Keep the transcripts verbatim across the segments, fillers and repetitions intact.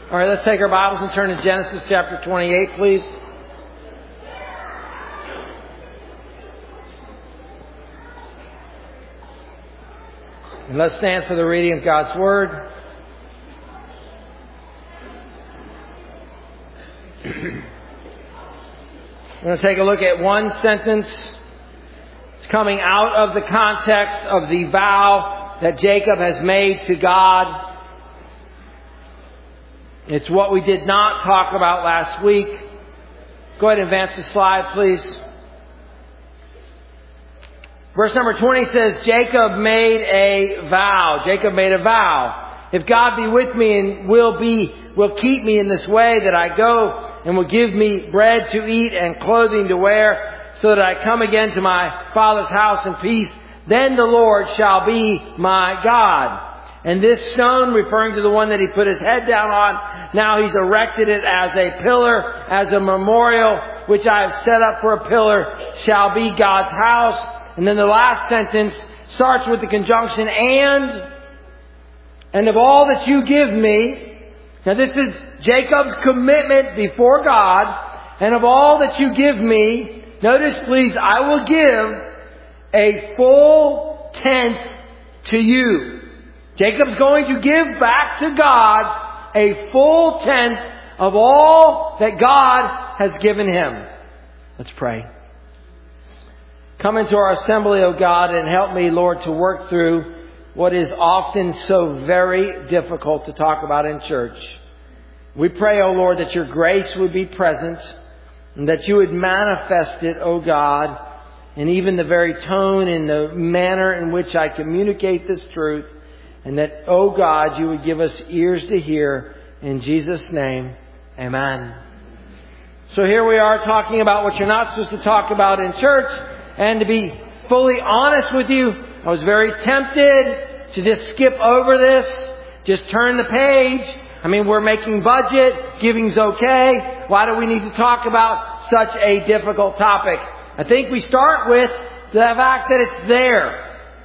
All right, let's take our Bibles and turn to Genesis chapter twenty-eight, please. And let's stand for the reading of God's Word. We're going to take a look at one sentence. It's coming out of the context of the vow that Jacob has made to God. It's what we did not talk about last week. Go ahead and advance the slide, please. Verse number twenty says, Jacob made a vow. Jacob made a vow. If God be with me and will be, will keep me in this way that I go and will give me bread to eat and clothing to wear so that I come again to my father's house in peace, then the Lord shall be my God. And this stone, referring to the one that he put his head down on, now he's erected it as a pillar, as a memorial, which I have set up for a pillar, shall be God's house. And then the last sentence starts with the conjunction, and, and of all that you give me. Now this is Jacob's commitment before God. And of all that you give me, notice please, I will give a full tenth to you. Jacob's going to give back to God a full tenth of all that God has given him. Let's pray. Come into our assembly, O God, and help me, Lord, to work through what is often so very difficult to talk about in church. We pray, O Lord, that your grace would be present and that you would manifest it, O God, in even the very tone and the manner in which I communicate this truth. And that, oh God, you would give us ears to hear. In Jesus' name, amen. So here we are talking about what you're not supposed to talk about in church. And to be fully honest with you, I was very tempted to just skip over this. Just turn the page. I mean, we're making budget. Giving's okay. Why do we need to talk about such a difficult topic? I think we start with the fact that it's there.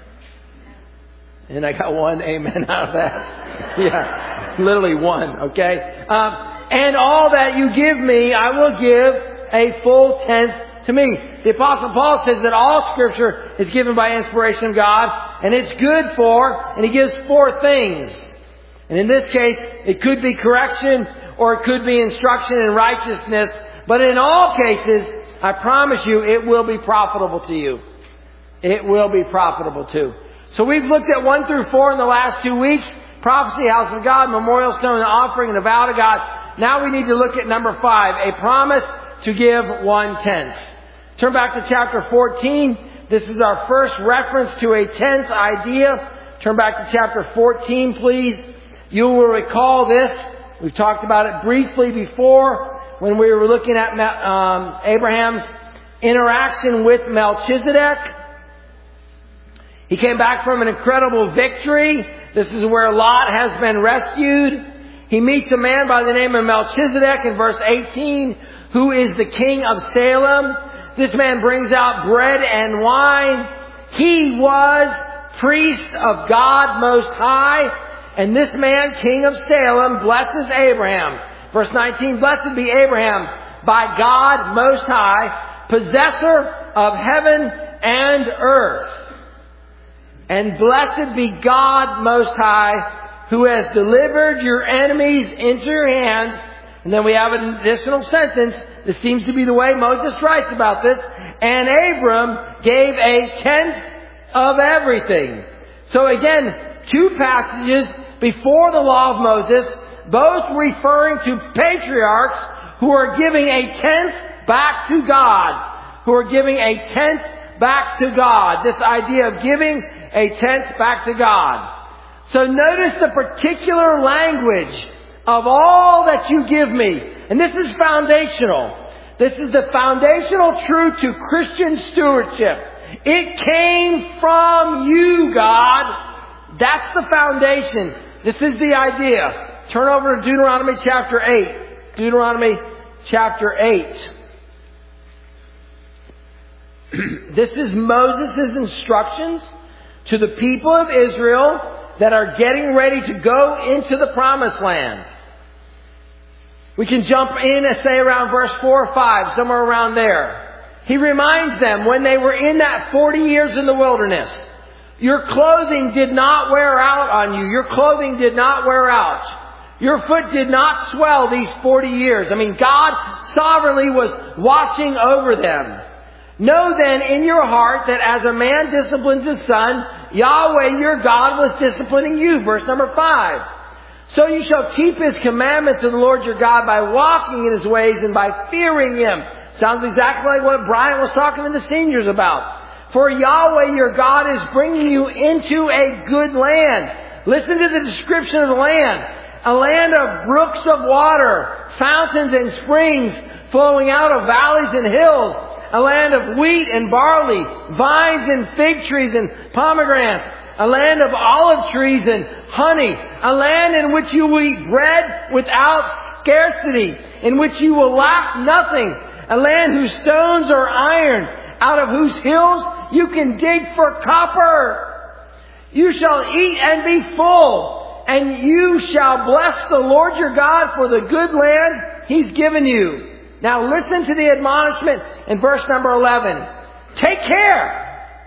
And I got one amen out of that. Yeah, literally one, okay? Um, and all that you give me, I will give a full tenth to me. The Apostle Paul says that all Scripture is given by inspiration of God, and it's good for, and he gives four things. And in this case, it could be correction, or it could be instruction in righteousness. But in all cases, I promise you, it will be profitable to you. It will be profitable too. So we've looked at one through four in the last two weeks. Prophecy, house of God, memorial stone, an offering, and a vow to God. Now we need to look at number five, a promise to give one-tenth. Turn back to chapter fourteen. This is our first reference to a tenth idea. Turn back to chapter fourteen, please. You will recall this. We've talked about it briefly before when we were looking at um, Abraham's interaction with Melchizedek. He came back from an incredible victory. This is where Lot has been rescued. He meets a man by the name of Melchizedek in verse eighteen, who is the king of Salem. This man brings out bread and wine. He was priest of God Most High. And this man, king of Salem, blesses Abraham. Verse nineteen, blessed be Abraham by God Most High, possessor of heaven and earth. And blessed be God Most High, who has delivered your enemies into your hands. And then we have an additional sentence. This seems to be the way Moses writes about this. And Abram gave a tenth of everything. So again, two passages before the law of Moses, both referring to patriarchs who are giving a tenth back to God. Who are giving a tenth back to God. This idea of giving a tenth back to God. So notice the particular language of all that you give me. And this is foundational. This is the foundational truth to Christian stewardship. It came from you, God. That's the foundation. This is the idea. Turn over to Deuteronomy chapter eight. Deuteronomy chapter eight. This is Moses' instructions to the people of Israel that are getting ready to go into the promised land. We can jump in and say around verse four or five, somewhere around there. He reminds them when they were in that forty years in the wilderness, your clothing did not wear out on you. Your clothing did not wear out. Your foot did not swell these forty years. I mean, God sovereignly was watching over them. Know then in your heart that as a man disciplines his son, Yahweh your God was disciplining you. Verse number five. So you shall keep His commandments of the Lord your God by walking in His ways and by fearing Him. Sounds exactly like what Brian was talking to the seniors about. For Yahweh your God is bringing you into a good land. Listen to the description of the land. A land of brooks of water, fountains and springs flowing out of valleys and hills. A land of wheat and barley, vines and fig trees and pomegranates. A land of olive trees and honey. A land in which you will eat bread without scarcity. In which you will lack nothing. A land whose stones are iron. Out of whose hills you can dig for copper. You shall eat and be full. And you shall bless the Lord your God for the good land He's given you. Now listen to the admonishment in verse number eleven. Take care.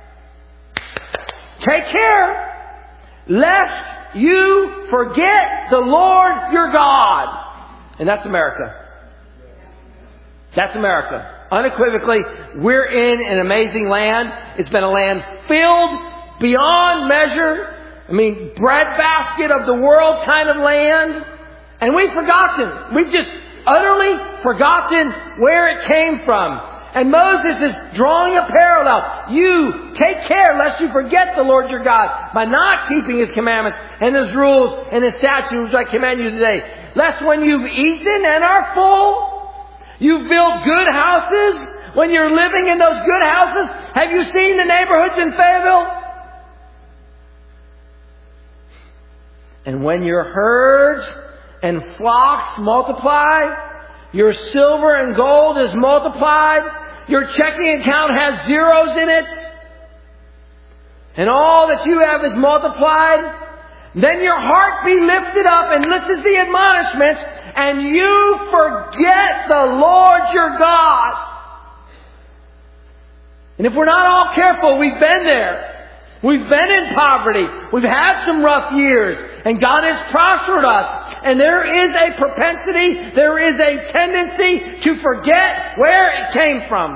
Take care. Lest you forget the Lord your God. And that's America. That's America. Unequivocally, we're in an amazing land. It's been a land filled beyond measure. I mean, breadbasket of the world kind of land. And we've forgotten. We've just utterly forgotten where it came from. And Moses is drawing a parallel. You take care lest you forget the Lord your God by not keeping His commandments and His rules and His statutes which I command you today. Lest when you've eaten and are full, you've built good houses. When you're living in those good houses, have you seen the neighborhoods in Fayetteville? And when your herds and flocks multiply, your silver and gold is multiplied, your checking account has zeros in it, and all that you have is multiplied, then your heart be lifted up, and this is the admonishment, and you forget the Lord your God. And if we're not all careful, we've been there. We've been in poverty. We've had some rough years. And God has prospered us. And there is a propensity, there is a tendency to forget where it came from.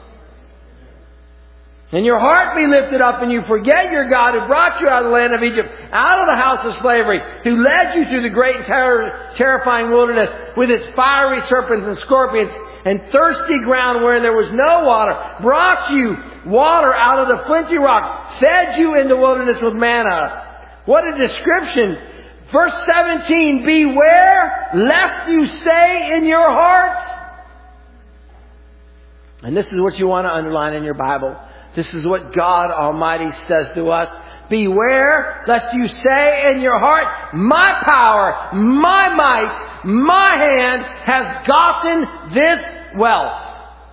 And your heart be lifted up and you forget your God who brought you out of the land of Egypt, out of the house of slavery, who led you through the great and terror, terrifying wilderness with its fiery serpents and scorpions and thirsty ground wherein there was no water, brought you water out of the flinty rock, fed you in the wilderness with manna. What a description. Verse seventeen, beware lest you say in your heart. And this is what you want to underline in your Bible. This is what God Almighty says to us. Beware lest you say in your heart, my power, my might, my hand has gotten this wealth.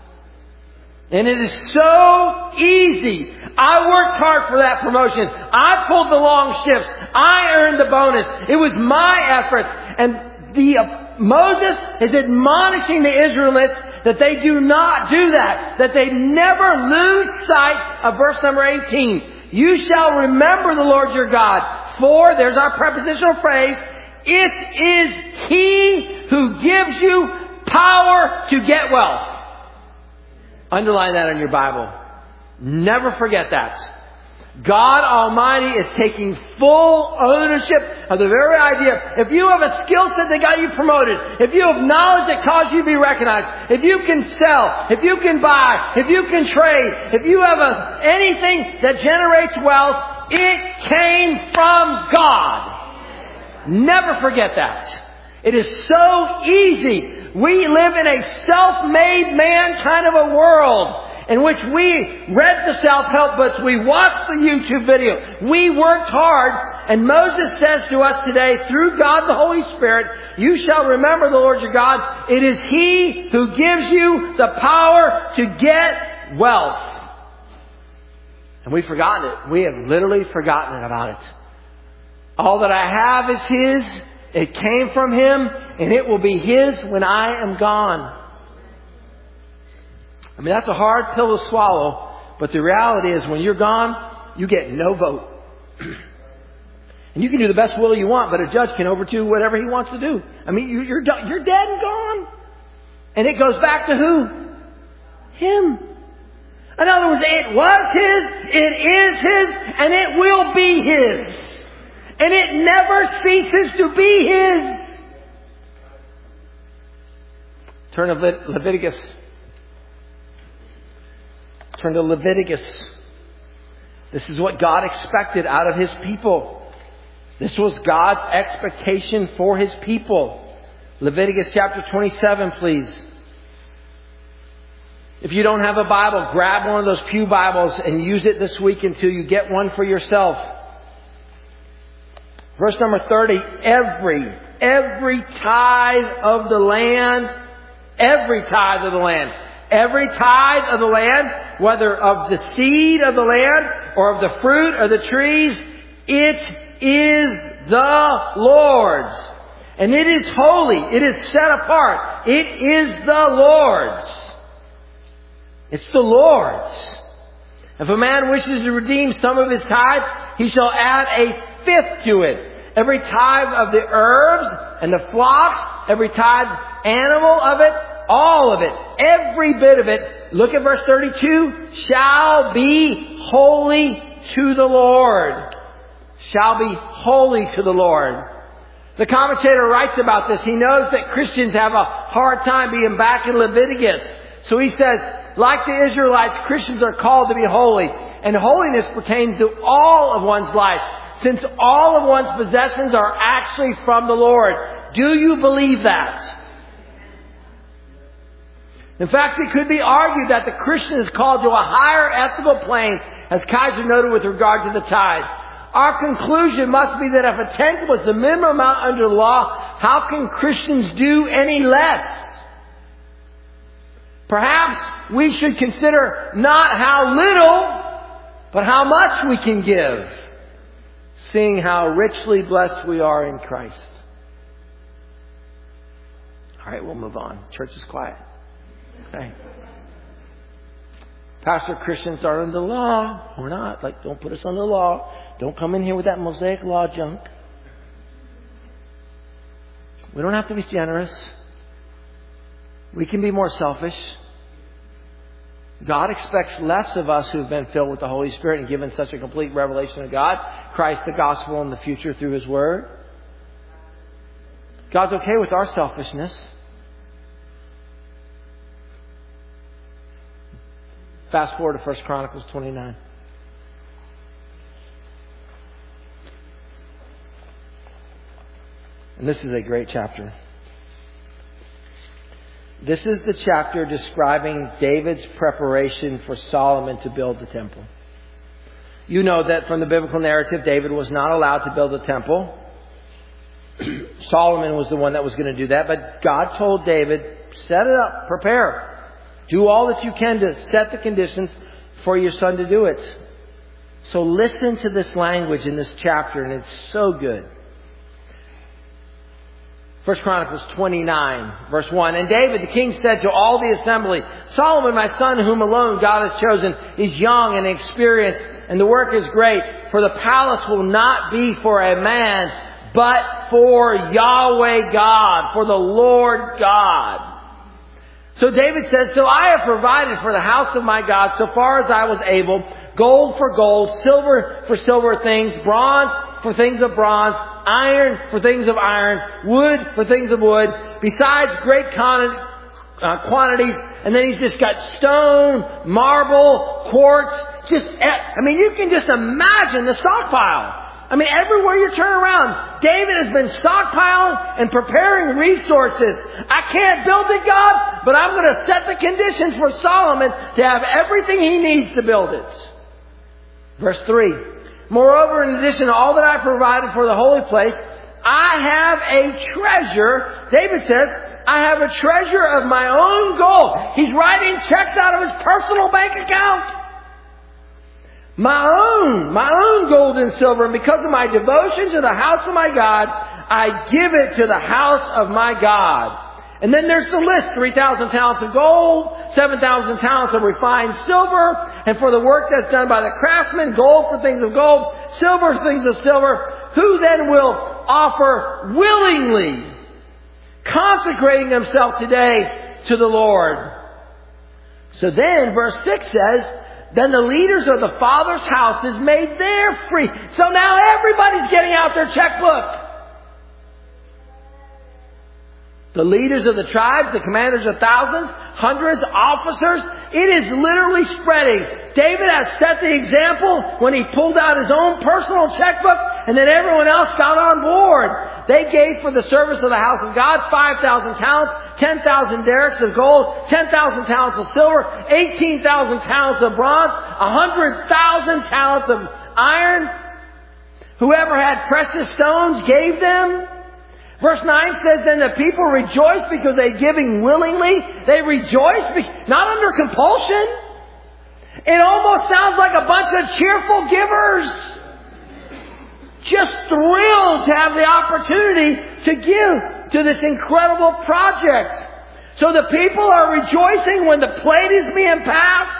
And it is so easy. I worked hard for that promotion. I pulled the long shifts. I earned the bonus. It was my efforts. And the uh, Moses is admonishing the Israelites that they do not do that. That they never lose sight of verse number eighteen. You shall remember the Lord your God. For, there's our prepositional phrase, it is He who gives you power to get wealth. Underline that in your Bible. Never forget that. God Almighty is taking full ownership of the very idea. If you have a skill set that got you promoted, if you have knowledge that caused you to be recognized, if you can sell, if you can buy, if you can trade, if you have a, anything that generates wealth, it came from God. Never forget that. It is so easy. We live in a self-made man kind of a world in which we read the self-help books, we watched the YouTube video, we worked hard, and Moses says to us today, through God the Holy Spirit, you shall remember the Lord your God. It is He who gives you the power to get wealth. And we've forgotten it. We have literally forgotten about it. All that I have is His. It came from Him. and it will be His when I am gone. I mean, that's a hard pill to swallow, but the reality is when you're gone, you get no vote. And you can do the best will you want, but a judge can overturn whatever he wants to do. I mean, you, you're, you're dead and gone. And it goes back to who? Him. In other words, it was His, it is His, and it will be His. And it never ceases to be His. Turn to Le- Leviticus. Turn to Leviticus. This is what God expected out of His people. This was God's expectation for His people. Leviticus chapter twenty-seven, please. If you don't have a Bible, grab one of those pew Bibles and use it this week until you get one for yourself. Verse number thirty, every, every tithe of the land, every tithe of the land, every tithe of the land, whether of the seed of the land or of the fruit or the trees, it is the Lord's. And it is holy. It is set apart. It is the Lord's. It's the Lord's. If a man wishes to redeem some of his tithe, he shall add a fifth to it. Every tithe of the herbs and the flocks, every tithe animal of it, all of it, every bit of it, look at verse thirty-two, shall be holy to the Lord. Shall be holy to the Lord. The commentator writes about this. He knows that Christians have a hard time being back in Leviticus. So he says, like the Israelites, Christians are called to be holy. And holiness pertains to all of one's life, since all of one's possessions are actually from the Lord. Do you believe that? In fact, it could be argued that the Christian is called to a higher ethical plane, as Kaiser noted with regard to the tithe. Our conclusion must be that if a tenth was the minimum amount under the law, how can Christians do any less? Perhaps we should consider not how little, but how much we can give, seeing how richly blessed we are in Christ. All right, we'll move on. Church is quiet. Okay. Pastor, Christians are under the law. We're not. Like, don't put us under the law. Don't come in here with that Mosaic law junk. We don't have to be generous. We can be more selfish. God expects less of us who've been filled with the Holy Spirit and given such a complete revelation of God, Christ, the gospel, and the future through His Word. God's okay with our selfishness. Fast forward to First Chronicles twenty-nine. And this is a great chapter. This is the chapter describing David's preparation for Solomon to build the temple. You know that from the biblical narrative, David was not allowed to build a temple. Solomon was the one that was going to do that. But God told David, set it up, prepare. Do all that you can to set the conditions for your son to do it. So listen to this language in this chapter, and it's so good. First Chronicles twenty-nine, verse one. And David the king said to all the assembly, Solomon my son, whom alone God has chosen, is young and experienced, and the work is great. For the palace will not be for a man, but for Yahweh God, for the Lord God. So David says, so I have provided for the house of my God so far as I was able, gold for gold, silver for silver things, bronze for things of bronze, iron for things of iron, wood for things of wood, besides great quantity, uh, quantities. And then he's just got stone, marble, quartz. Just, I mean, you can just imagine the stockpile. I mean, everywhere you turn around, David has been stockpiling and preparing resources. I can't build it, God, but I'm going to set the conditions for Solomon to have everything he needs to build it. Verse three. Moreover, in addition to all that I provided for the holy place, I have a treasure. David says, I have a treasure of my own gold. He's writing checks out of his personal bank account. My own, my own gold and silver, and because of my devotion to the house of my God, I give it to the house of my God. And then there's the list, three thousand talents of gold, seven thousand talents of refined silver, and for the work that's done by the craftsmen, gold for things of gold, silver for things of silver. Who then will offer willingly, consecrating himself today to the Lord? So then, verse six says, then the leaders of the Father's houses made their free. So now everybody's getting out their checkbook. The leaders of the tribes, the commanders of thousands, hundreds, officers. It is literally spreading. David has set the example when he pulled out his own personal checkbook, and then everyone else got on board. They gave for the service of the house of God five thousand talents, ten thousand derricks of gold, ten thousand talents of silver, eighteen thousand talents of bronze, one hundred thousand talents of iron. Whoever had precious stones gave them. Verse nine says, then the people rejoiced because they giving willingly. They rejoiced, be- not under compulsion. It almost sounds like a bunch of cheerful givers. Just thrilled to have the opportunity to give to this incredible project. So the people are rejoicing when the plate is being passed.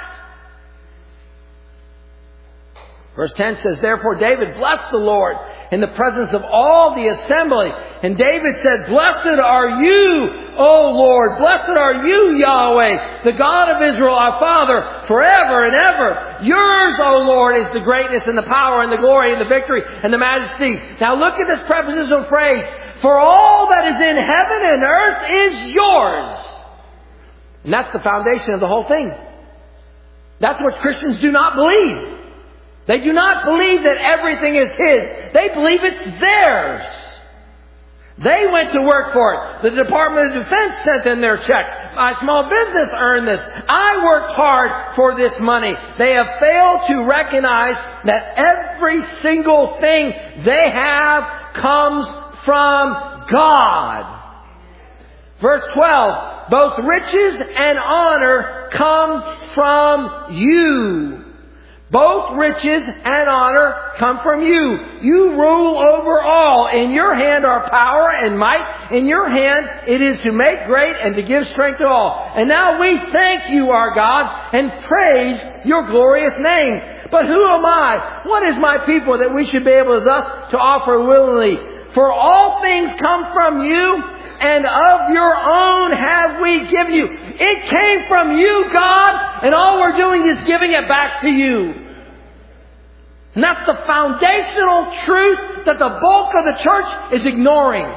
Verse ten says, therefore David blessed the Lord in the presence of all the assembly. And David said, blessed are you, O Lord. Blessed are you, Yahweh, the God of Israel, our Father, forever and ever. Yours, O Lord, is the greatness and the power and the glory and the victory and the majesty. Now look at this prepositional phrase. For all that is in heaven and earth is yours. And that's the foundation of the whole thing. That's what Christians do not believe. They do not believe that everything is His. They believe it's theirs. They went to work for it. The Department of Defense sent in their check. My small business earned this. I worked hard for this money. They have failed to recognize that every single thing they have comes from God. Verse twelve, both riches and honor come from you. Both riches and honor come from you. You rule over all. In your hand are power and might. In your hand it is to make great and to give strength to all. And now we thank you, our God, and praise your glorious name. But who am I? What is my people that we should be able thus to offer willingly? For all things come from you, and of your own have we given you. It came from you, God, and all we're doing is giving it back to you. And that's the foundational truth that the bulk of the church is ignoring.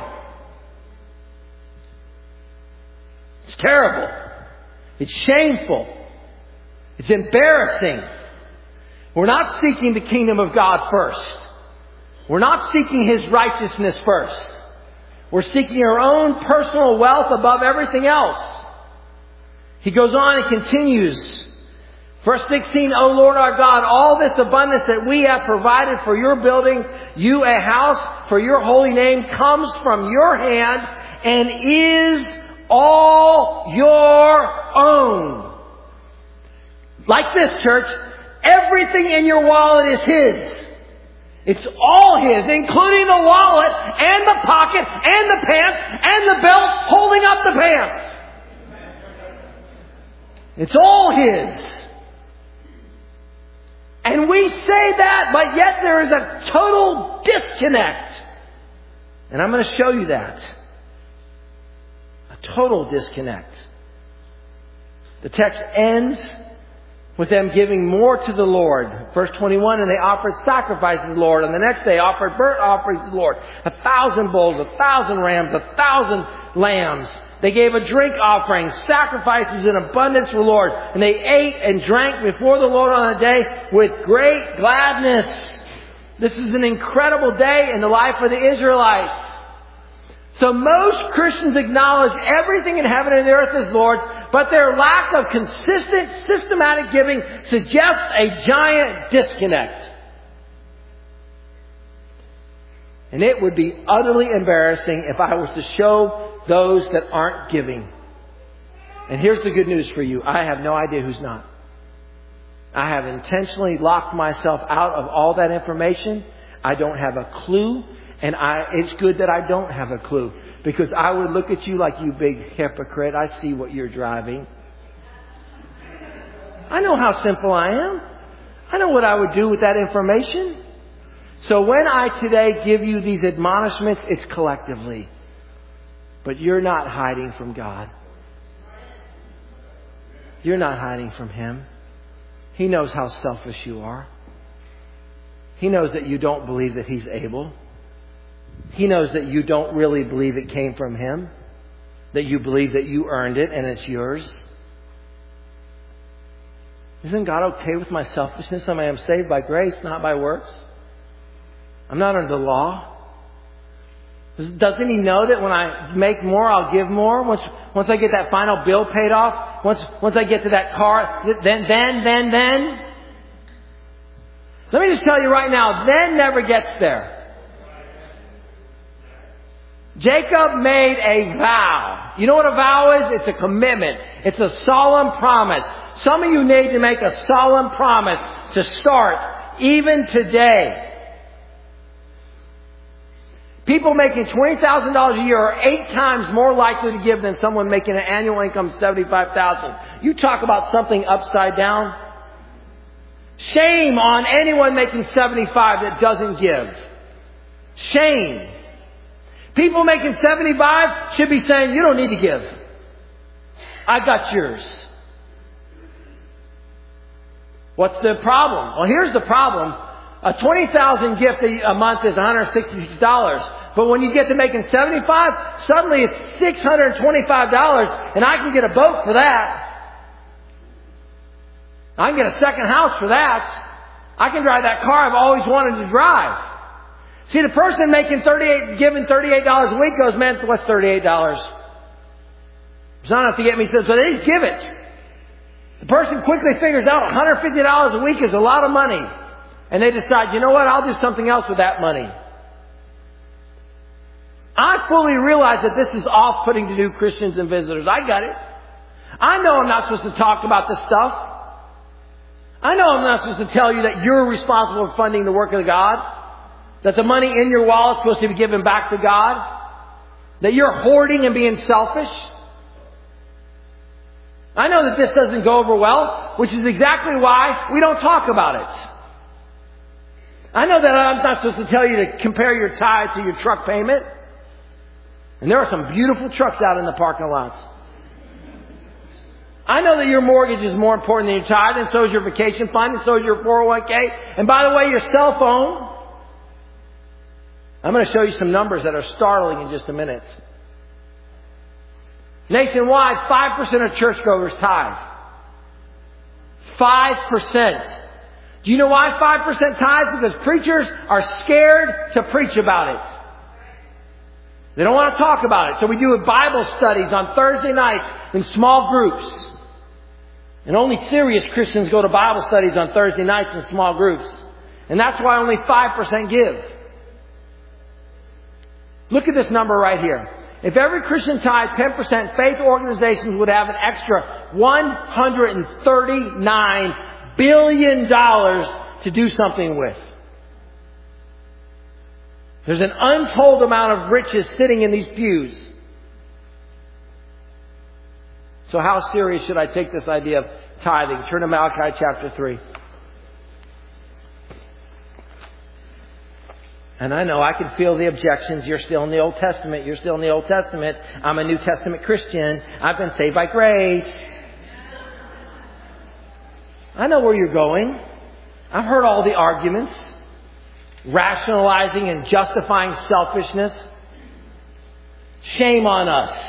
It's terrible. It's shameful. It's embarrassing. We're not seeking the kingdom of God first. We're not seeking His righteousness first. We're seeking our own personal wealth above everything else. He goes on and continues. Verse sixteen, O Lord our God, all this abundance that we have provided for your building, you a house for your holy name, comes from your hand and is all your own. Like this, church, everything in your wallet is His. It's all His, including the wallet and the pocket and the pants and the belt holding up the pants. It's all His. And we say that, but yet there is a total disconnect. And I'm going to show you that. A total disconnect. The text ends with them giving more to the Lord. Verse twenty-one, and they offered sacrifices to the Lord. And the next day offered burnt offerings to the Lord. A thousand bulls, a thousand rams, a thousand lambs. They gave a drink offering, sacrifices in abundance for the Lord. And they ate and drank before the Lord on a day with great gladness. This is an incredible day in the life of the Israelites. So most Christians acknowledge everything in heaven and the earth is Lord's, but their lack of consistent, systematic giving suggests a giant disconnect. And it would be utterly embarrassing if I was to show those that aren't giving. And here's the good news for you. I have no idea who's not. I have intentionally locked myself out of all that information. I don't have a clue. And I, it's good that I don't have a clue, because I would look at you like, you big hypocrite. I see what you're driving. I know how simple I am. I know what I would do with that information. So when I today give you these admonishments, it's collectively. But you're not hiding from God. You're not hiding from Him. He knows how selfish you are. He knows that you don't believe that He's able. He knows that you don't really believe it came from Him. That you believe that you earned it and it's yours. Isn't God okay with my selfishness? I am saved by grace, not by works. I'm not under the law. Doesn't He know that when I make more, I'll give more? Once, once I get that final bill paid off, once, once I get to that car, then, then, then, then. Let me just tell you right now, then never gets there. Jacob made a vow. You know what a vow is? It's a commitment. It's a solemn promise. Some of you need to make a solemn promise to start even today. People making twenty thousand dollars a year are eight times more likely to give than someone making an annual income of seventy-five thousand dollars. You talk about something upside down. Shame on anyone making seventy-five that doesn't give. Shame. People making seventy-five should be saying, you don't need to give. I got yours. What's the problem? Well, here's the problem. A twenty thousand dollars gift a month is one hundred sixty-six dollars. But when you get to making seventy-five, suddenly it's six hundred twenty-five dollars, and I can get a boat for that. I can get a second house for that. I can drive that car I've always wanted to drive. See, the person making thirty-eight, giving thirty-eight dollars a week goes, man, what's thirty-eight dollars? It's not enough to get me, so they just give it. The person quickly figures out one hundred fifty dollars a week is a lot of money. And they decide, you know what, I'll do something else with that money. I fully realize that this is off-putting to new Christians and visitors. I got it. I know I'm not supposed to talk about this stuff. I know I'm not supposed to tell you that you're responsible for funding the work of God. That the money in your wallet is supposed to be given back to God. That you're hoarding and being selfish. I know that this doesn't go over well, which is exactly why we don't talk about it. I know that I'm not supposed to tell you to compare your tithe to your truck payment. And there are some beautiful trucks out in the parking lots. I know that your mortgage is more important than your tithe, and so is your vacation fund, and so is your four oh one k. And by the way, your cell phone. I'm going to show you some numbers that are startling in just a minute. Nationwide, five percent of churchgoers tithe. five percent. Do you know why five percent tithe? Because preachers are scared to preach about it. They don't want to talk about it. So we do Bible studies on Thursday nights in small groups. And only serious Christians go to Bible studies on Thursday nights in small groups. And that's why only five percent give. Look at this number right here. If every Christian tithe ten percent, faith organizations would have an extra one hundred thirty-nine billion dollars to do something with. There's an untold amount of riches sitting in these pews. So how serious should I take this idea of tithing? Turn to Malachi chapter three. And I know I can feel the objections. You're still in the Old Testament. You're still in the Old Testament. I'm a New Testament Christian. I've been saved by grace. I know where you're going. I've heard all the arguments. Rationalizing and justifying selfishness. Shame on us.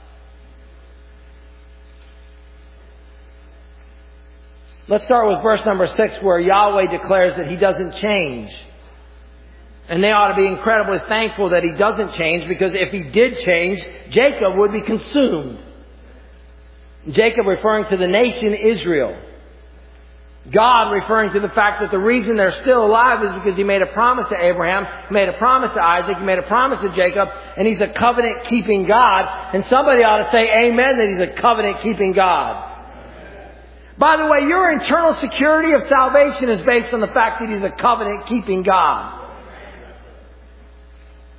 Let's start with verse number six, where Yahweh declares that He doesn't change. And they ought to be incredibly thankful that He doesn't change, because if He did change, Jacob would be consumed. Jacob referring to the nation Israel. God referring to the fact that the reason they're still alive is because He made a promise to Abraham, He made a promise to Isaac, He made a promise to Jacob, and He's a covenant-keeping God. And somebody ought to say amen that He's a covenant-keeping God. By the way, your internal security of salvation is based on the fact that He's a covenant-keeping God.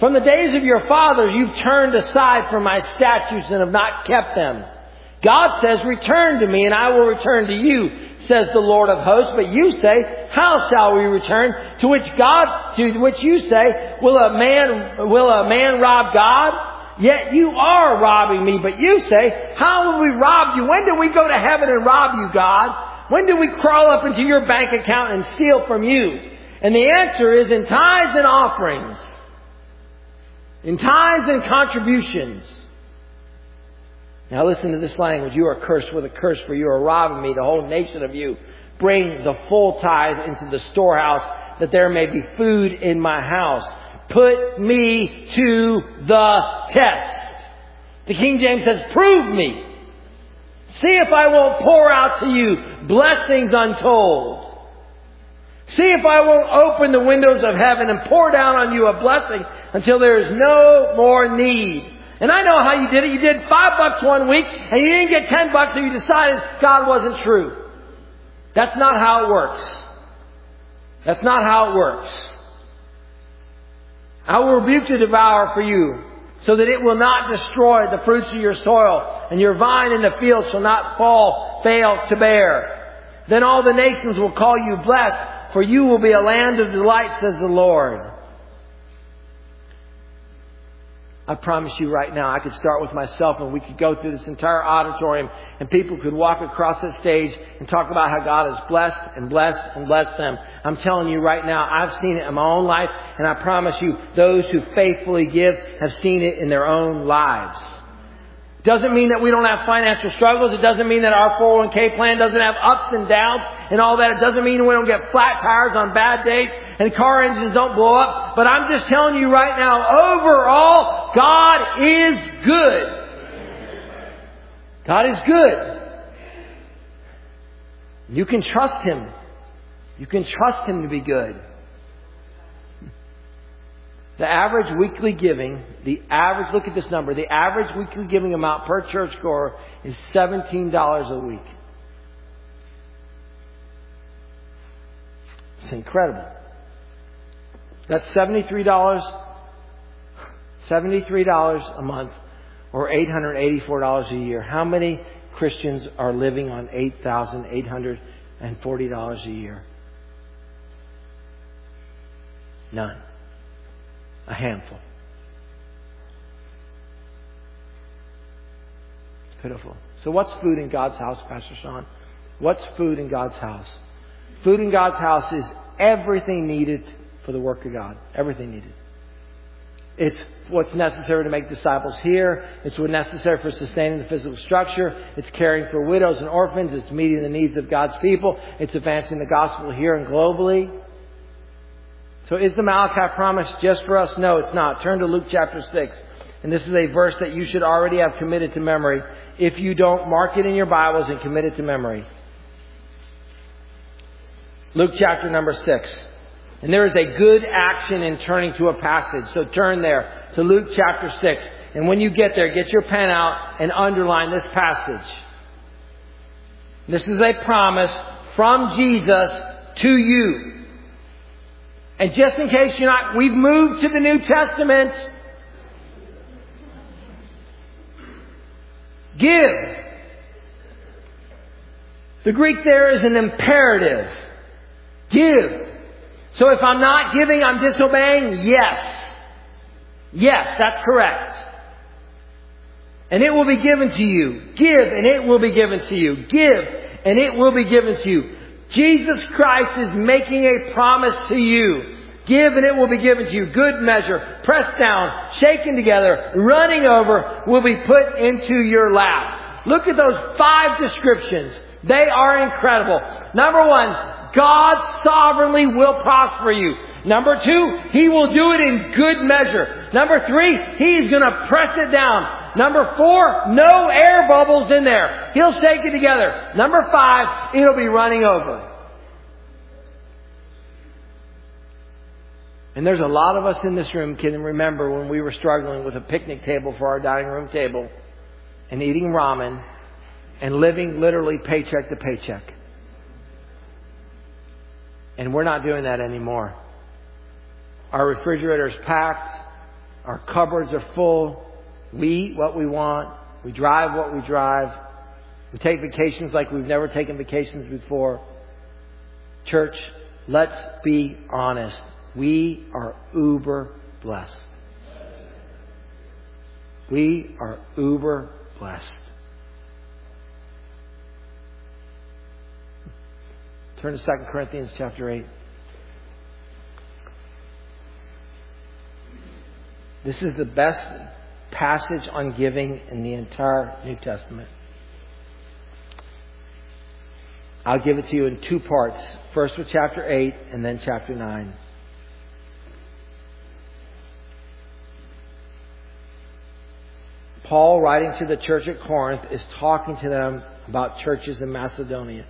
From the days of your fathers, you've turned aside from my statutes and have not kept them. God says, return to me and I will return to you, says the Lord of hosts. But you say, how shall we return? To which God, to which you say, will a man, will a man rob God? Yet you are robbing me. But you say, how will we rob you? When do we go to heaven and rob you, God? When do we crawl up into your bank account and steal from you? And the answer is in tithes and offerings. In tithes and contributions. Now listen to this language. You are cursed with a curse, for you are robbing me, the whole nation of you. Bring the full tithe into the storehouse, that there may be food in my house. Put me to the test. The King James says, prove me. See if I won't pour out to you blessings untold. See if I won't open the windows of heaven and pour down on you a blessing until there is no more need. And I know how you did it. You did five bucks one week and you didn't get ten bucks, so you decided God wasn't true. That's not how it works. That's not how it works. I will rebuke the devourer for you, so that it will not destroy the fruits of your soil, and your vine in the field shall not fall, fail to bear. Then all the nations will call you blessed, for you will be a land of delight, says the Lord. I promise you right now, I could start with myself and we could go through this entire auditorium and people could walk across the stage and talk about how God has blessed and blessed and blessed them. I'm telling you right now, I've seen it in my own life, and I promise you, those who faithfully give have seen it in their own lives. Doesn't mean that we don't have financial struggles. It doesn't mean that our four oh one k plan doesn't have ups and downs and all that. It doesn't mean we don't get flat tires on bad days and car engines don't blow up. But I'm just telling you right now, overall, God is good. God is good. You can trust Him. You can trust Him to be good. The average weekly giving, the average, look at this number, the average weekly giving amount per churchgoer is seventeen dollars a week. It's incredible. That's seventy-three dollars, seventy-three dollars a month, or eight hundred eighty-four dollars a year. How many Christians are living on eight thousand eight hundred forty dollars a year? None. A handful. It's pitiful. So what's food in God's house, Pastor Sean? What's food in God's house? Food in God's house is everything needed for the work of God. Everything needed. It's what's necessary to make disciples here. It's what's necessary for sustaining the physical structure. It's caring for widows and orphans. It's meeting the needs of God's people. It's advancing the gospel here and globally. So is the Malachi promise just for us? No, it's not. Turn to Luke chapter six. And this is a verse that you should already have committed to memory. If you don't, mark it in your Bibles and commit it to memory. Luke chapter number six. And there is a good action in turning to a passage. So turn there to Luke chapter six. And when you get there, get your pen out and underline this passage. This is a promise from Jesus to you. And just in case you're not, we've moved to the New Testament. Give. The Greek there is an imperative. Give. So if I'm not giving, I'm disobeying? Yes. Yes, that's correct. And it will be given to you. Give and it will be given to you. Give and it will be given to you. Jesus Christ is making a promise to you. Give and it will be given to you. Good measure, pressed down, shaken together, running over, will be put into your lap. Look at those five descriptions. They are incredible. Number one, God sovereignly will prosper you. Number two, He will do it in good measure. Number three, He's going to press it down. Number four, no air bubbles in there. He'll shake it together. Number five, it'll be running over. And there's a lot of us in this room can remember when we were struggling with a picnic table for our dining room table and eating ramen and living literally paycheck to paycheck. And we're not doing that anymore. Our refrigerator's packed. Our cupboards are full. We eat what we want. We drive what we drive. We take vacations like we've never taken vacations before. Church, let's be honest. We are uber blessed. We are uber blessed. Turn to Second Corinthians chapter eight. This is the best passage on giving in the entire New Testament. I'll give it to you in two parts. First with chapter eight and then chapter nine. Paul, writing to the church at Corinth, is talking to them about churches in Macedonia.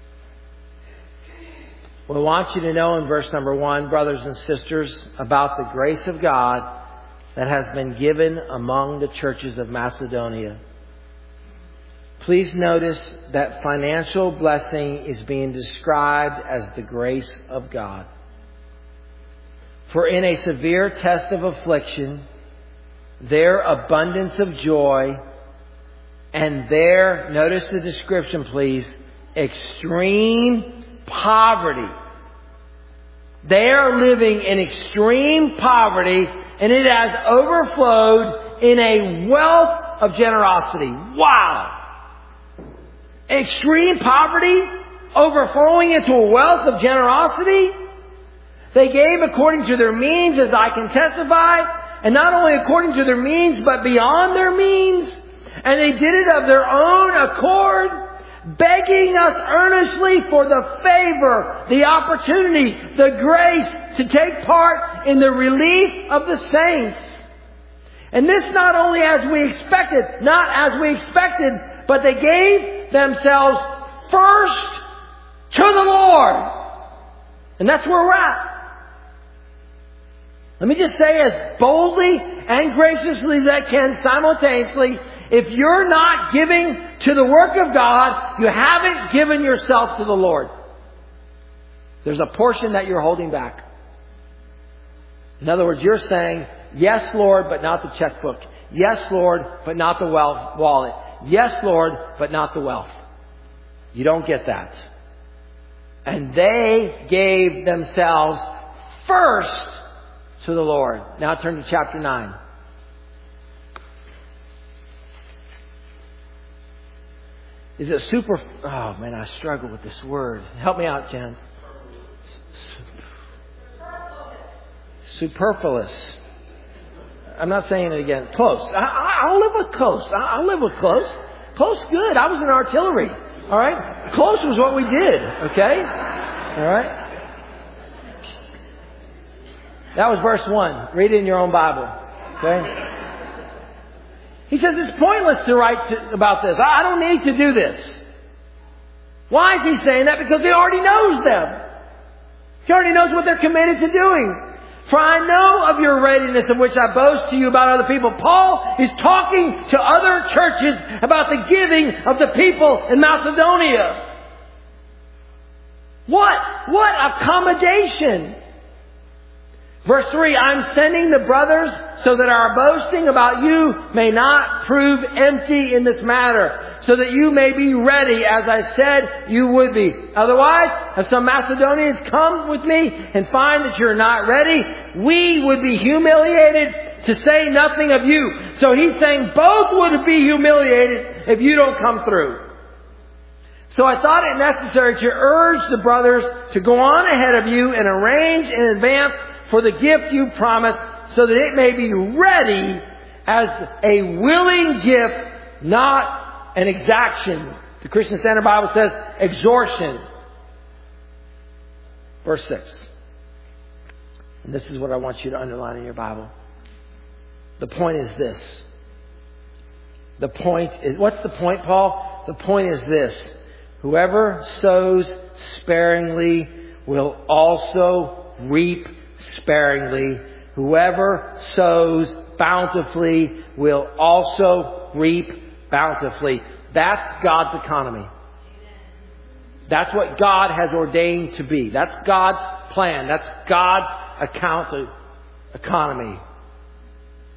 We want you to know in verse number one, brothers and sisters, about the grace of God that has been given among the churches of Macedonia. Please notice that financial blessing is being described as the grace of God. For in a severe test of affliction, their abundance of joy, and their, notice the description please, extreme poverty. They are living in extreme poverty, and it has overflowed in a wealth of generosity. Wow! Extreme poverty overflowing into a wealth of generosity. They gave according to their means, as I can testify, and not only according to their means, but beyond their means. And they did it of their own accord, begging us earnestly for the favor, the opportunity, the grace to take part in the relief of the saints. And this not only as we expected, not as we expected, but they gave themselves first to the Lord. And that's where we're at. Let me just say as boldly and graciously as I can simultaneously, if you're not giving to the work of God, you haven't given yourself to the Lord. There's a portion that you're holding back. In other words, you're saying, yes, Lord, but not the checkbook. Yes, Lord, but not the wallet. Yes, Lord, but not the wealth. You don't get that. And they gave themselves first to the Lord. Now turn to chapter nine. Is it super... Oh, man, I struggle with this word. Help me out, Jen. Superfluous. I'm not saying it again. Close. I, I, I'll live with close. I, I'll live with close. Close, good. I was in artillery. All right? Close was what we did. Okay? All right? That was verse one. Read it in your own Bible. Okay? He says it's pointless to write to, about this. I, I don't need to do this. Why is he saying that? Because he already knows them. He already knows what they're committed to doing. For I know of your readiness in which I boast to you about other people. Paul is talking to other churches about the giving of the people in Macedonia. What? What accommodation! Verse three, I'm sending the brothers so that our boasting about you may not prove empty in this matter, so that you may be ready as I said you would be. Otherwise, if some Macedonians come with me and find that you're not ready, we would be humiliated, to say nothing of you. So he's saying both would be humiliated if you don't come through. So I thought it necessary to urge the brothers to go on ahead of you and arrange in advance for the gift you promised, so that it may be ready as a willing gift, not an exaction. The Christian Standard Bible says extortion. Verse six. And this is what I want you to underline in your Bible. The point is this. The point is, what's the point, Paul? The point is this. Whoever sows sparingly will also reap sparingly. Whoever sows bountifully will also reap bountifully. That's God's economy. That's what God has ordained to be. That's God's plan. That's God's account of economy.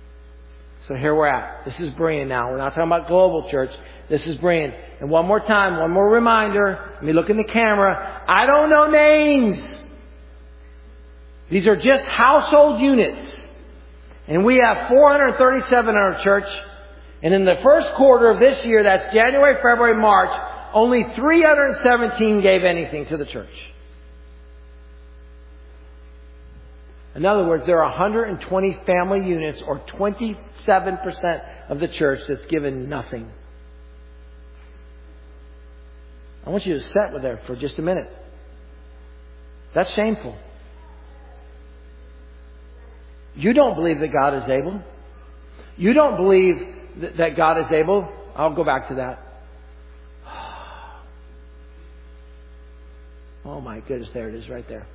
So here we're at. This is Berean now. We're not talking about global church. This is Berean. And one more time, one more reminder. Let me look in the camera. I don't know names. These are just household units. And we have four hundred thirty-seven in our church. And in the first quarter of this year, that's January, February, March, only three hundred seventeen gave anything to the church. In other words, there are one hundred twenty family units, or twenty-seven percent of the church, that's given nothing. I want you to sit with that for just a minute. That's shameful. You don't believe that God is able. You don't believe th- that God is able. I'll go back to that. Oh my goodness, there it is right there.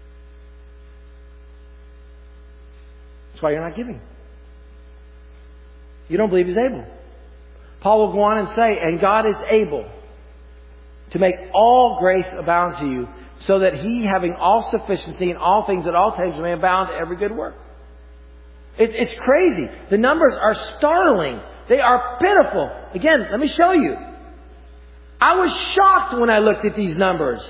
That's why you're not giving. You don't believe He's able. Paul will go on and say, and God is able to make all grace abound to you, so that He, having all sufficiency in all things at all times, may abound to every good work. It, it's crazy. The numbers are startling. They are pitiful. Again, let me show you. I was shocked when I looked at these numbers.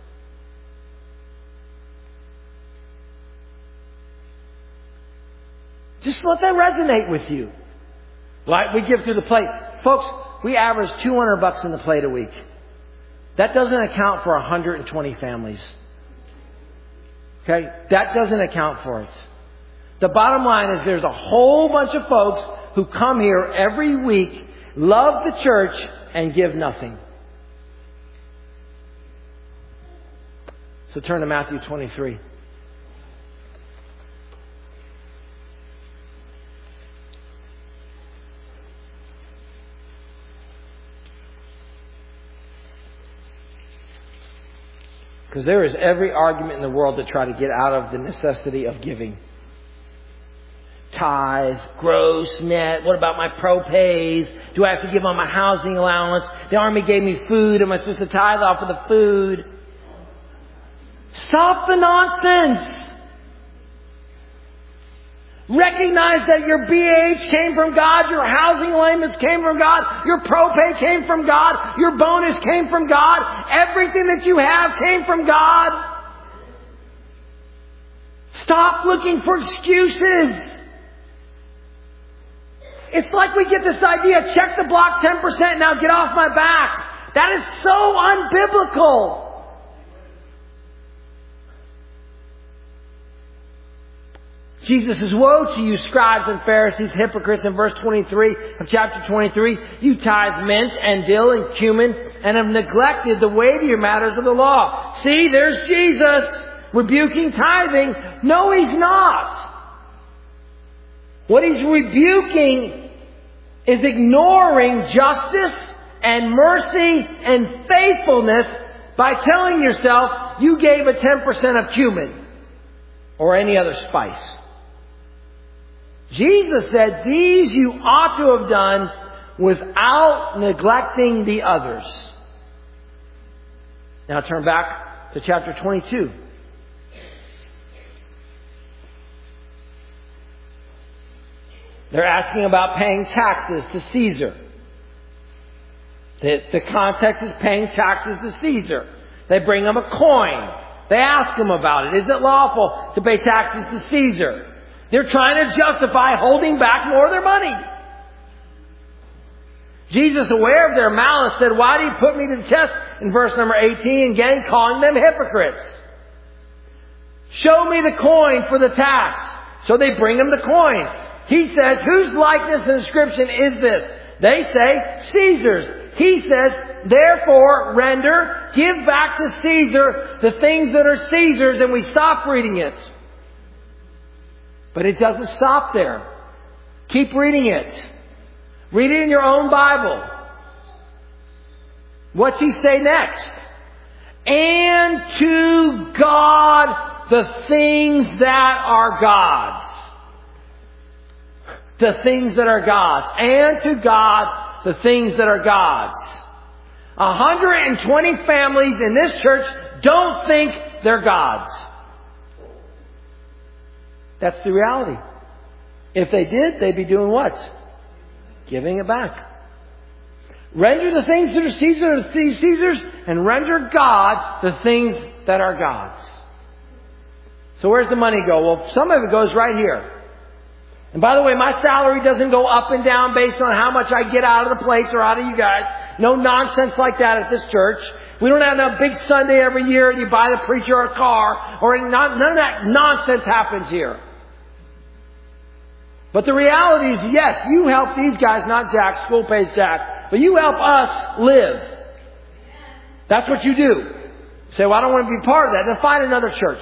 Just let that resonate with you. Like we give through the plate. Folks, we average two hundred bucks in the plate a week. That doesn't account for one hundred twenty families. Okay? That doesn't account for it. The bottom line is there's a whole bunch of folks who come here every week, love the church, and give nothing. So turn to Matthew twenty-three. Because there is every argument in the world to try to get out of the necessity of giving. Tithes, gross, net, what about my pro-pays? Do I have to give on my housing allowance? The Army gave me food. Am I supposed to tithe off of the food? Stop the nonsense. Recognize that your B A H came from God, your housing allowance came from God, your pro-pay came from God, your bonus came from God, everything that you have came from God. Stop looking for excuses. It's like we get this idea, check the block ten percent, now get off my back. That is so unbiblical. Jesus says, woe to you, scribes and Pharisees, hypocrites, in verse twenty-three of chapter twenty-three. You tithe mint and dill and cumin and have neglected the weightier matters of the law. See, there's Jesus rebuking tithing. No, He's not. What He's rebuking is ignoring justice and mercy and faithfulness by telling yourself you gave a ten percent of cumin or any other spice. Jesus said, these you ought to have done without neglecting the others. Now turn back to chapter twenty-two. They're asking about paying taxes to Caesar. The, the context is paying taxes to Caesar. They bring him a coin. They ask him about it. Is it lawful to pay taxes to Caesar? They're trying to justify holding back more of their money. Jesus, aware of their malice, said, why do you put me to the test? In verse number eighteen, again calling them hypocrites. Show me the coin for the tax. So they bring him the coin. He says, whose likeness and inscription is this? They say, Caesar's. He says, therefore, render, give back to Caesar the things that are Caesar's, and we stop reading it. But it doesn't stop there. Keep reading it. Read it in your own Bible. What's he say next? And to God the things that are God's. The things that are God's. And to God the things that are God's. one hundred twenty families in this church don't think they're God's. That's the reality. If they did, they'd be doing what? Giving it back. Render the things that are Caesar to Caesar's, and render God the things that are God's. So where's the money go? Well, some of it goes right here. And by the way, my salary doesn't go up and down based on how much I get out of the place or out of you guys. No nonsense like that at this church. We don't have a big Sunday every year and you buy the preacher a car, or not, none of that nonsense happens here. But the reality is, yes, you help these guys, not Jack. School pays Jack. But you help us live. That's what you do. You say, well, I don't want to be part of that. Then find another church.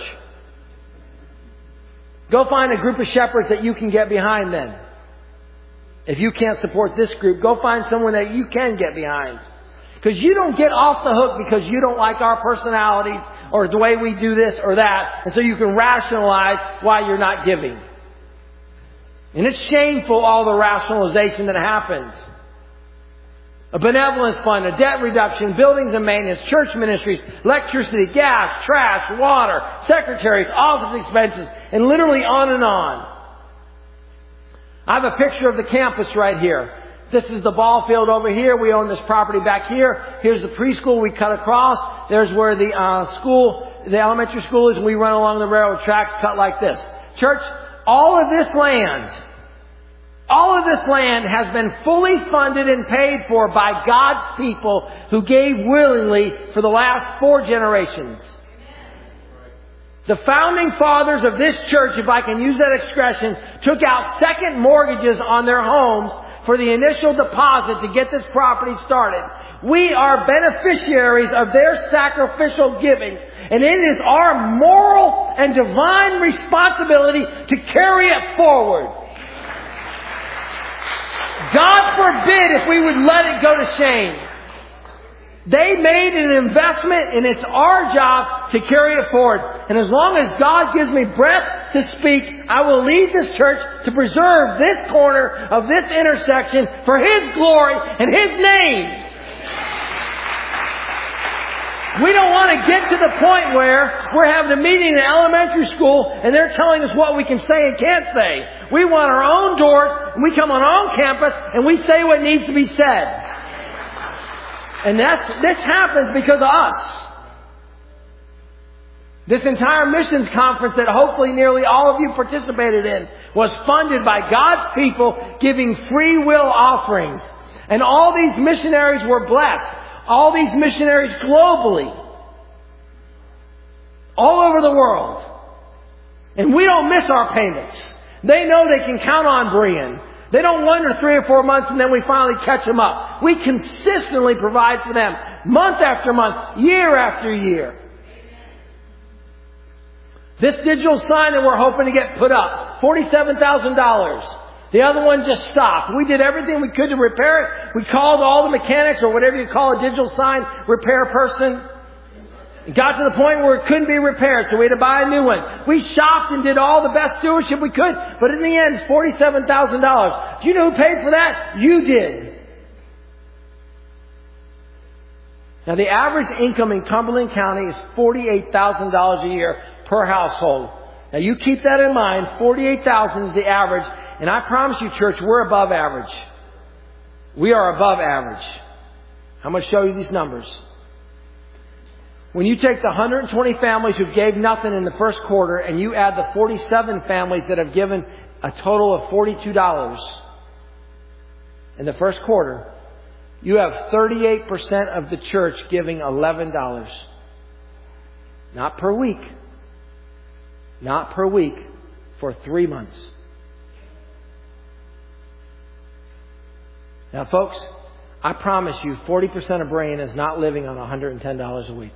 Go find a group of shepherds that you can get behind then. If you can't support this group, go find someone that you can get behind. Because you don't get off the hook because you don't like our personalities or the way we do this or that. And so you can rationalize why you're not giving. And it's shameful, all the rationalization that happens. A benevolence fund, a debt reduction, buildings and maintenance, church ministries, electricity, gas, trash, water, secretaries, office expenses, and literally on and on. I have a picture of the campus right here. This is the ball field over here. We own this property back here. Here's the preschool we cut across. There's where the uh, school, the elementary school is. We run along the railroad tracks cut like this. Church, all of this land, all of this land has been fully funded and paid for by God's people who gave willingly for the last four generations. The founding fathers of this church, if I can use that expression, took out second mortgages on their homes for the initial deposit to get this property started. We are beneficiaries of their sacrificial giving, and it is our moral and divine responsibility to carry it forward. God forbid if we would let it go to shame. They made an investment, and it's our job to carry it forward. And as long as God gives me breath to speak, I will lead this church to preserve this corner of this intersection for His glory and His name. We don't want to get to the point where we're having a meeting in elementary school and they're telling us what we can say and can't say. We want our own doors, and we come on our own campus and we say what needs to be said. And that's, this happens because of us. This entire missions conference that hopefully nearly all of you participated in was funded by God's people giving free will offerings. And all these missionaries were blessed. All these missionaries globally. All over the world. And we don't miss our payments. They know they can count on Brian. They don't wonder three or four months and then we finally catch them up. We consistently provide for them. Month after month. Year after year. This digital sign that we're hoping to get put up. forty-seven thousand dollars. The other one just stopped. We did everything we could to repair it. We called all the mechanics or whatever you call a digital sign repair person. It got to the point where it couldn't be repaired, so we had to buy a new one. We shopped and did all the best stewardship we could, but in the end, forty-seven thousand dollars. Do you know who paid for that? You did. Now, the average income in Cumberland County is forty-eight thousand dollars a year per household. Now, you keep that in mind. forty-eight thousand dollars is the average. And I promise you, church, we're above average. We are above average. I'm going to show you these numbers. When you take the one hundred twenty families who gave nothing in the first quarter and you add the forty-seven families that have given a total of forty-two dollars in the first quarter, you have thirty-eight percent of the church giving eleven dollars. Not per week. Not per week. For three months. Now, folks, I promise you forty percent of Brain is not living on one hundred ten dollars a week.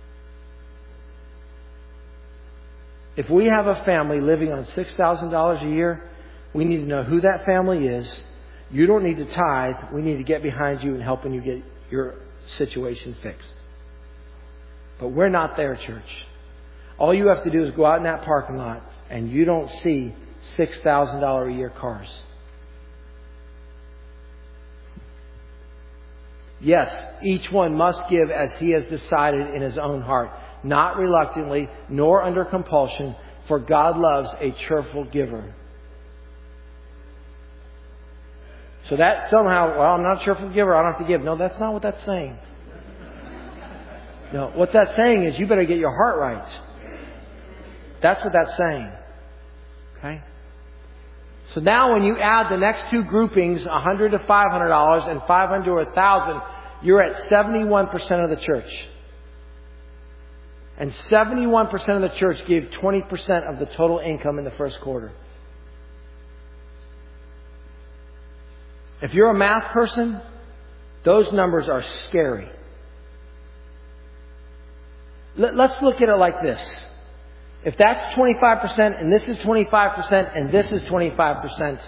If we have a family living on six thousand dollars a year, we need to know who that family is. You don't need to tithe. We need to get behind you and helping you get your situation fixed. But we're not there, church. All you have to do is go out in that parking lot and you don't see six thousand dollars a year cars. Yes, each one must give as he has decided in his own heart, not reluctantly, nor under compulsion, for God loves a cheerful giver. So that somehow, well, I'm not sure if we give or I don't have to give. No, that's not what that's saying. No, what that's saying is you better get your heart right. That's what that's saying. Okay? So now when you add the next two groupings, one hundred to five hundred dollars and five hundred to one thousand, you're at seventy-one percent of the church. And seventy-one percent of the church gave twenty percent of the total income in the first quarter. If you're a math person, those numbers are scary. Let's look at it like this. If that's twenty-five percent and this is twenty-five percent and this is twenty-five percent,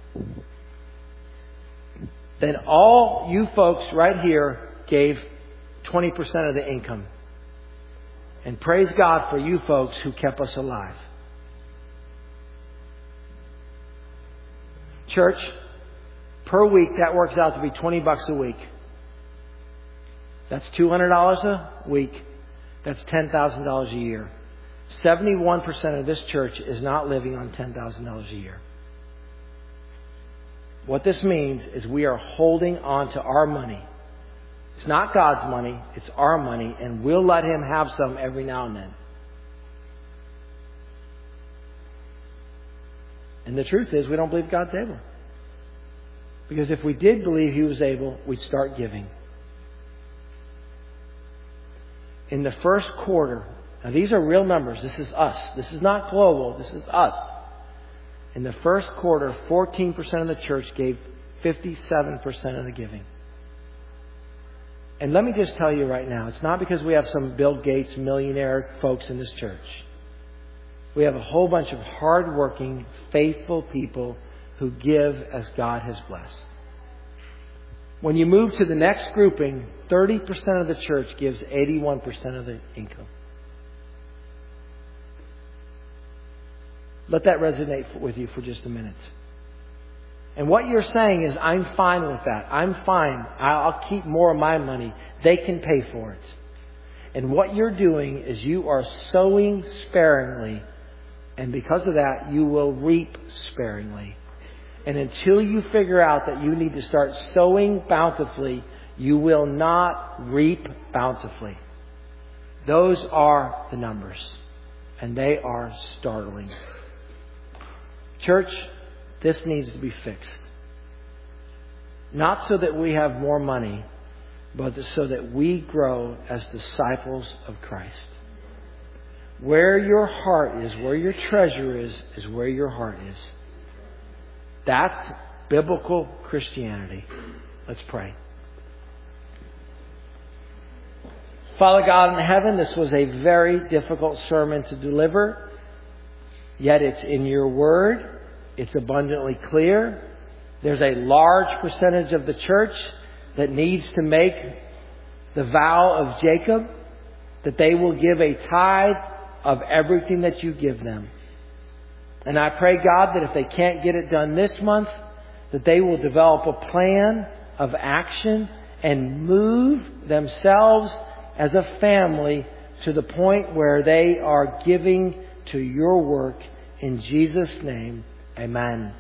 then all you folks right here gave twenty percent of the income. And praise God for you folks who kept us alive. Church, per week that works out to be twenty bucks a week. That's two hundred dollars a week. That's ten thousand dollars a year. seventy-one percent of this church is not living on ten thousand dollars a year. What this means is we are holding on to our money. It's not God's money, it's our money, and we'll let Him have some every now and then. And the truth is, we don't believe God's able. Because if we did believe He was able, we'd start giving. In the first quarter, now these are real numbers. This is us. This is not global. This is us. In the first quarter, fourteen percent of the church gave fifty-seven percent of the giving. And let me just tell you right now, it's not because we have some Bill Gates millionaire folks in this church. We have a whole bunch of hardworking, faithful people who give as God has blessed. When you move to the next grouping, thirty percent of the church gives eighty-one percent of the income. Let that resonate with you for just a minute. And what you're saying is, I'm fine with that. I'm fine. I'll keep more of my money. They can pay for it. And what you're doing is you are sowing sparingly. And because of that, you will reap sparingly. And until you figure out that you need to start sowing bountifully, you will not reap bountifully. Those are the numbers. And they are startling. Church, this needs to be fixed. Not so that we have more money, but so that we grow as disciples of Christ. Where your heart is, where your treasure is, is where your heart is. That's biblical Christianity. Let's pray. Father God in heaven, this was a very difficult sermon to deliver. Yet it's in your word. It's abundantly clear. There's a large percentage of the church that needs to make the vow of Jacob, that they will give a tithe of everything that you give them. And I pray, God, that if they can't get it done this month, that they will develop a plan of action and move themselves as a family to the point where they are giving to your work. In Jesus' name, amen.